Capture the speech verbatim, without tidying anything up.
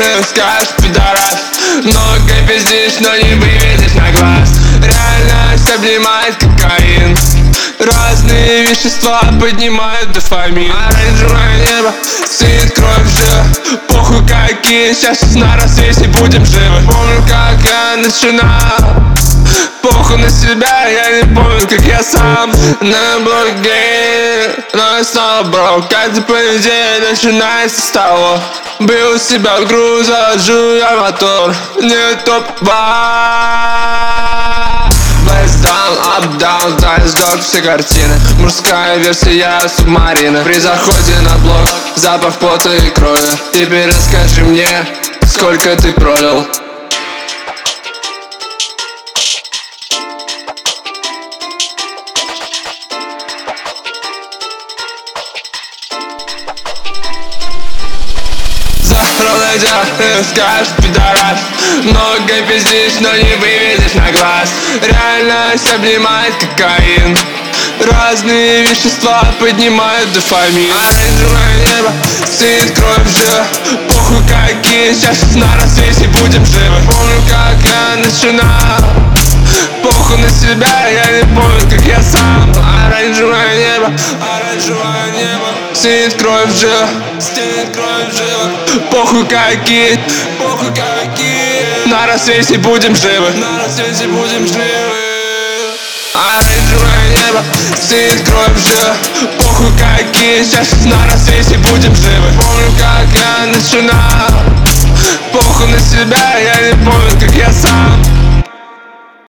скажешь, пидорас. Много пиздишь, но не выведешь на глаз. Реальность обнимает кокаин. Разные вещества поднимают дофамин. Оранжевое небо, стынет кровь в жилах. Похуй какие, сейчас на рассвете будем живы. Помню, как я начинал. Похуй на себя, я не помню, как я сам на блоге. Но я снова брал, каждый понедельник начинается с того. Бил себя в груза, жуя мотор. Не топ-два. Best down, up, down, дай сдох все картины. Мужская версия субмарины. При заходе на блок, запах пота и крови. Теперь расскажи мне, сколько ты пролил. Найдя, ты скажешь, пидорас. Много пиздишь, но не выведешь на глаз. Реальность обнимает кокаин. Разные вещества поднимают дофамин. Оранжевое небо, стынет кровь в жилах. Похуй какие, сейчас на рассвете будем живы. Помню, как я начинал. Похуй на себя, я не помню, как я сам. Оранжевое небо, оранжевое небо, стынет кровь в жилах, стынет кровь в жилах. Похуй какие, похуй какие, на рассвете будем живы, на рассвете будем живы. Оранжевое небо, стынет кровь в жилах. Похуй какие, сейчас на рассвете будем живы. Помню, как я начинал. Похуй на себя, я не помню, как я сам.